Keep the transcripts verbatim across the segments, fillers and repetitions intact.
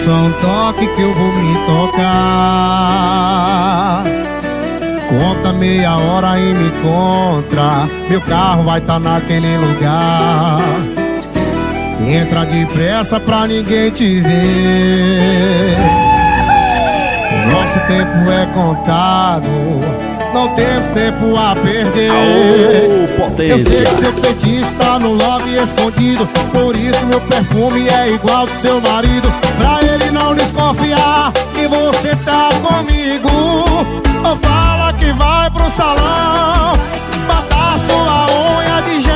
só um toque que eu vou me tocar. Conta meia hora e me encontra. Meu carro vai tá naquele lugar. Entra depressa pra ninguém te ver. Nosso tempo é contado, não temos tempo a perder. Aô, potência. Eu sei que seu feitiço tá no lobby escondido, por isso meu perfume é igual do seu marido. Pra ele não desconfiar que você tá comigo, ou fala que vai pro salão botar sua unha de gel.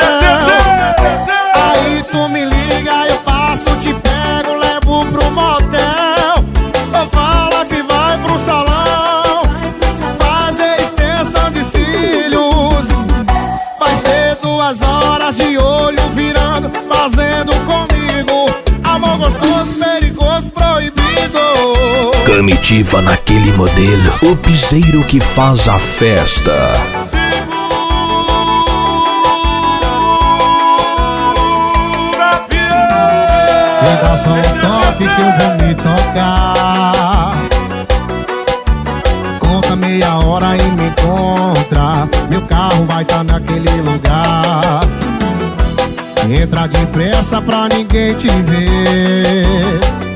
Aí tu me liga, eu passo, te pego, levo pro motel. Ou fala que vai pro salão fazer extensão de cílios. Vai ser duas horas de olho virando, fazendo comigo amor gostoso, perigoso, proibido. Comitiva naquele modelo, o piseiro que faz a festa. Dá só um toque que eu vou me tocar. Conta meia hora e me encontra. Meu carro vai tá naquele lugar. Entra depressa pra ninguém te ver.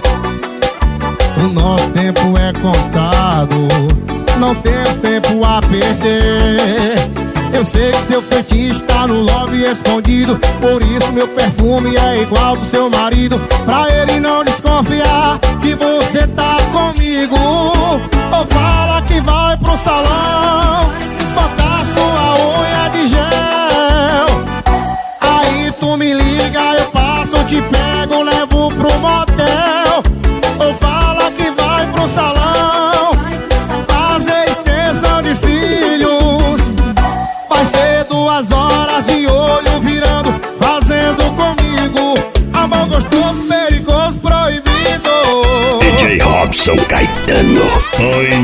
O nosso tempo é contado, não temos tempo a perder. Eu sei que seu fetiche tá no lobby escondido, por isso meu perfume é igual do seu marido. Pra ele não desconfiar que você tá comigo, ou fala que vai pro salão botar sua unha de gel. Aí tu me liga, eu passo, te pego, levo pro motel. Ou fala que vai pro salão fazer extensão de cílios. Vai ser duas horas de olho virando, fazendo comigo amor gostoso, perigoso, proibido. D J Robson Caetano. Oi,